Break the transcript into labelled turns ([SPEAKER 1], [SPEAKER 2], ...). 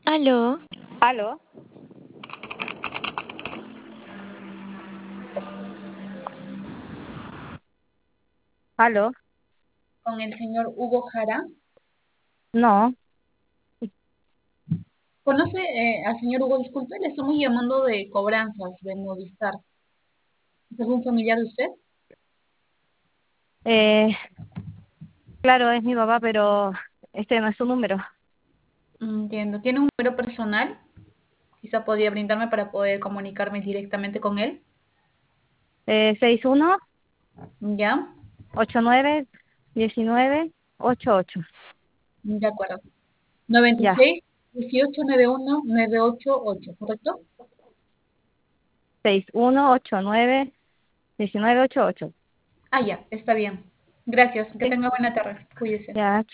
[SPEAKER 1] Aló,
[SPEAKER 2] ¿Aló? ¿Aló?
[SPEAKER 3] Con el señor Hugo Jara.
[SPEAKER 2] No,
[SPEAKER 3] ¿Conoce al señor Hugo? Disculpe, le estamos llamando de cobranzas de Movistar. ¿Es algún familiar de usted?
[SPEAKER 2] eh, claro, es mi papá, pero este no es su número.
[SPEAKER 3] Entiendo. ¿Tiene un número personal? Quizá podría brindarme para poder comunicarme directamente con él.
[SPEAKER 2] 61
[SPEAKER 3] ¿Ya?
[SPEAKER 2] 89 19 88.
[SPEAKER 3] De acuerdo.
[SPEAKER 2] Ya,
[SPEAKER 3] 96 18 91 988, ¿correcto?
[SPEAKER 2] 61 89 19 88.
[SPEAKER 3] Ah, ya, está bien. Gracias. Que
[SPEAKER 2] Sí,
[SPEAKER 3] tenga buena tarde. Cuídese.
[SPEAKER 2] ya.